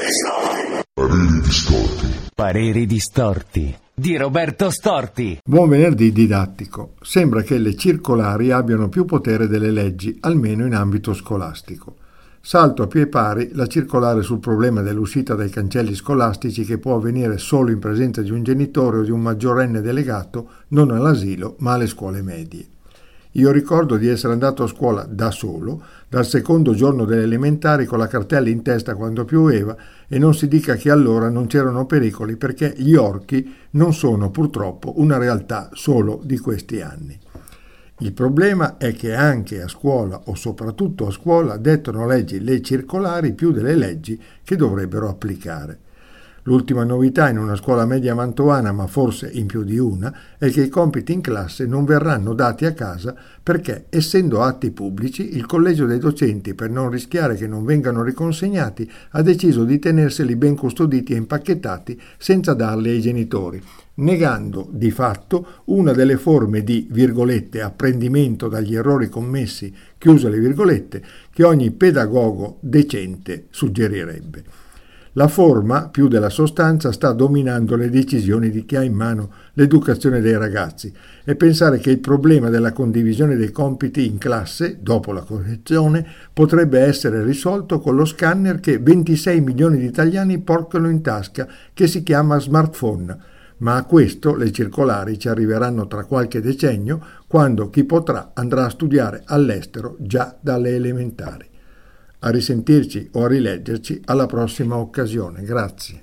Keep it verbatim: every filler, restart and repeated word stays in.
Pareri distorti. Pareri distorti di Roberto Storti. Buon venerdì didattico. Sembra che le circolari abbiano più potere delle leggi, almeno in ambito scolastico. Salto a piè pari la circolare sul problema dell'uscita dai cancelli scolastici, che può avvenire solo in presenza di un genitore o di un maggiorenne delegato, non all'asilo ma alle scuole medie. Io ricordo di essere andato a scuola da solo, dal secondo giorno delle elementari, con la cartella in testa quando pioveva, e non si dica che allora non c'erano pericoli, perché gli orchi non sono purtroppo una realtà solo di questi anni. Il problema è che anche a scuola, o soprattutto a scuola, dettano leggi le circolari più delle leggi che dovrebbero applicare. L'ultima novità in una scuola media mantovana, ma forse in più di una, è che i compiti in classe non verranno dati a casa perché, essendo atti pubblici, il collegio dei docenti, per non rischiare che non vengano riconsegnati, ha deciso di tenerseli ben custoditi e impacchettati senza darli ai genitori, negando di fatto una delle forme di, virgolette, apprendimento dagli errori commessi, chiuse le virgolette, che ogni pedagogo decente suggerirebbe. La forma, più della sostanza, sta dominando le decisioni di chi ha in mano l'educazione dei ragazzi, e pensare che il problema della condivisione dei compiti in classe, dopo la correzione, potrebbe essere risolto con lo scanner che ventisei milioni di italiani portano in tasca, che si chiama smartphone. Ma a questo le circolari ci arriveranno tra qualche decennio, quando chi potrà andrà a studiare all'estero già dalle elementari. A risentirci o a rileggerci alla prossima occasione. Grazie.